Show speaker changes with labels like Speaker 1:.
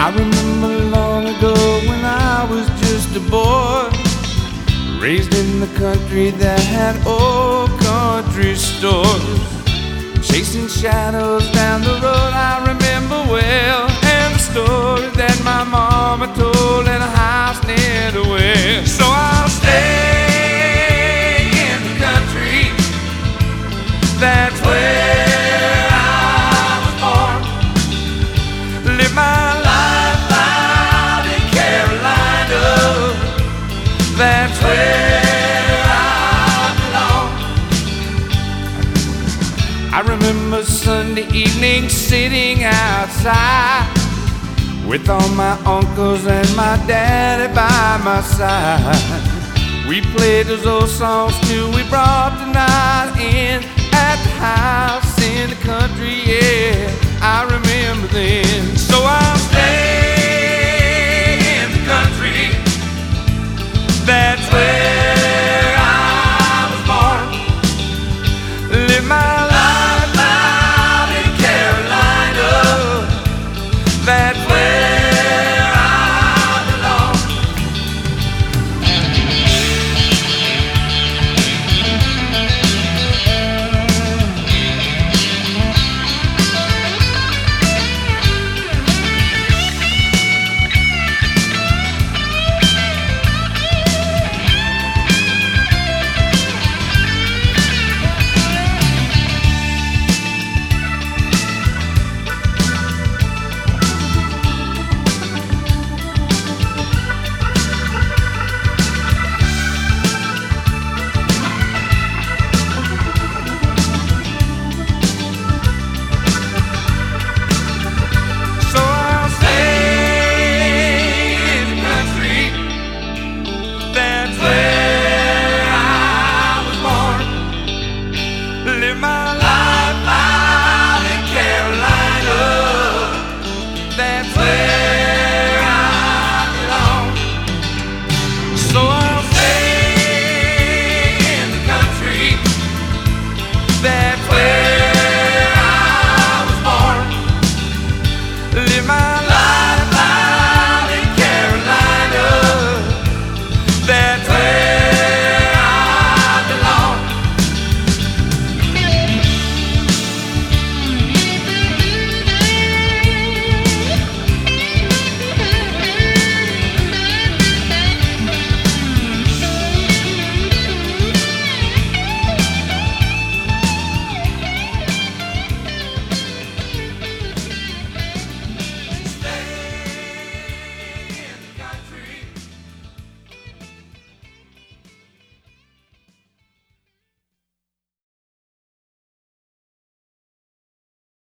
Speaker 1: I remember long ago when I was just a boy, raised in the country that had old country stores, chasing shadows down the road I remember well, and the story that my mama told in a house near the well. So I'll stay in the country, that's where I was born. Live my life out in Carolina, that's where I belong. I remember Sunday evening sitting outside with all my uncles and my daddy by my side. We played those old songs till we brought the night in at the house in the country, yeah, I remember then. So I'll stay in the country, that's where I was born. Live my life out in Carolina, that's where I belong. Live my life out in Carolina, that's where